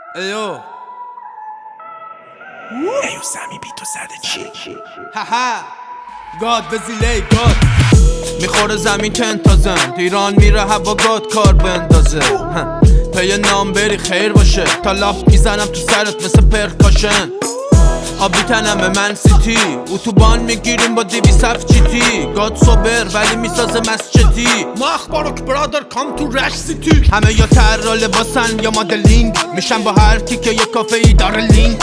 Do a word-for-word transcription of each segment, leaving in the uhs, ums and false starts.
ایو ایو سمی بی تو زده چی؟ هاها گاد بزیلی گاد میخوره زمین تنتازن ایران میره هوا گاد کار بندازه پی نام بری خیر باشه تا لاف میزنم تو سرت مثل پرکاشن آبی تنم من سیتی اتوبان میگیریم با دیوی صف چیتی گاد سوبر ولی میسازه مسجدی ما اخبارک برادر کام تو رش سیتی همه یا تر لباسن یا مدلینگ میشن با هر تیکه یه کافه ای داره لینک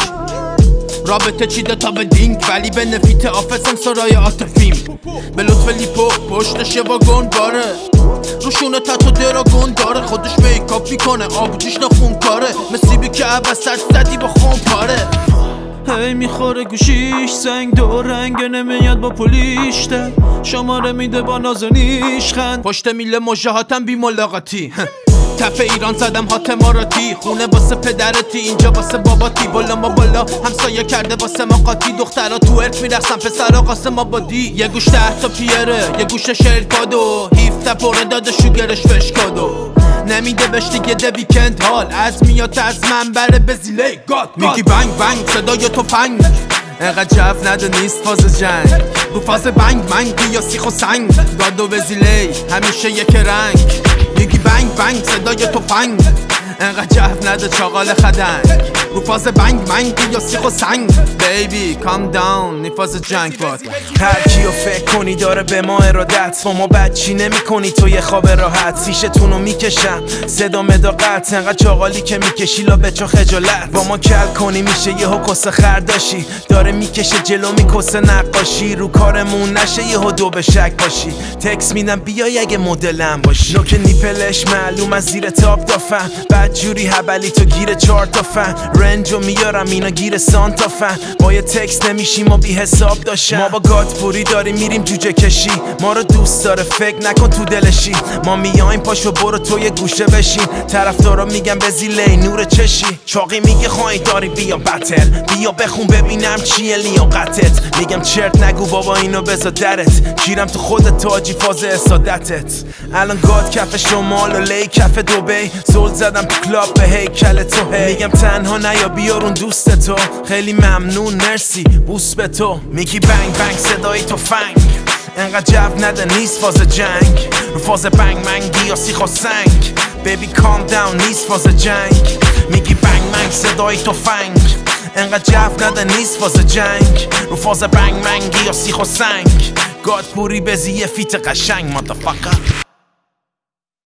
رابطه چیده تا به دینک ولی به نفیت آفسن سرای عاطفیم به لطف لیپو پشتش یه واگن باره روشونه تاتو دراگون داره خودش میکاپ میکنه آبجیش نخون کاره مسیبی که عبست زدی با خون پاره هی میخوره گوشیش سنگ دو رنگ نمیاد با پولیشته شماره میده با نازنیش خند پشت میله مجاهاتم بی ملاقاتی تف ایران زدم هاتماراتی خونه واسه پدرتی اینجا واسه باباتی بالا ما بالا همسایه کرده واسه ما قاطی دخترها تو ارک میرخصن پسرها قاسم آبادی یه گوش ده تا پیره یه گوش شرکادو هیفته پره داده شوگرش فشکادو نمیده بهش دیگه ده ویکند حال از میاد از منبر بزیلی گاد میگی بنگ بنگ صدای تفنگ انقدر جف نده نیست فاز جنگ رو فاز بنگ منگ بیا سیخ و سنگ گاد و بزیلی همیشه یک رنگ میگی بنگ بنگ صدای تفنگ انقدر جف نده چاقال خدنگ رو فاز بنگ منگ یا سیخ و سنگ بیبی کام داون نی فاز جنگ باد هر کیو فکر کنی داره به ما ارادت با ما بچی نمی کنی تو یه خواب راحت سیشتونو میکشم صدا مداقت انقدر چاقالی که میکشی لا بچا خجالت با ما کل کنی میشه یه کسه خرداشی داره میکشه جلو میکسه نقاشی رو کارمون نشه یه دو به شک باشی تکس میدم بیای اگه مدلم باشی نوک نیپلش معلوم از زیر تاپ دافن بعد جوری هبلی تو گیر چهار تا فن رنجو میارم اینا گیر سانتا فن با یه تکس نمیشیم و بی حساب داشتم ما با گاتپوری داریم میریم جوجه کشی ما رو دوست داره فکر نکن تو دلشی ما میایم پاشو برو تو یه گوشه بشین طرفدارا میگن بزیلی نور چشی چاقی میگه خواهی داری بیا بتل بیا بخون ببینم چیه لیاقتت میگم چرت نگو بابا اینو بذار درت گیرم تو خودت تاجی فاز اسادتت الان گاد کف شمال و لی کف دبی زل زدم تو کلاب به هیکل تو هی میگم تنها نیا بیارون دوست تو خیلی ممنون مرسی بوس به تو میگی بنگ بنگ صدای تفنگ انقدر جو نده نیست فاز جنگ رو فاز بنگ منگی یا سیخ و سنگ بیبی کام داون نیست فاز جنگ میگی بنگ منگ صدای تفنگ انقدر جو نده نیست فاز جنگ رو فاز بنگ منگی یا سیخ و سنگ گاد پوری بزی یه فیت قشنگ مادرفاکر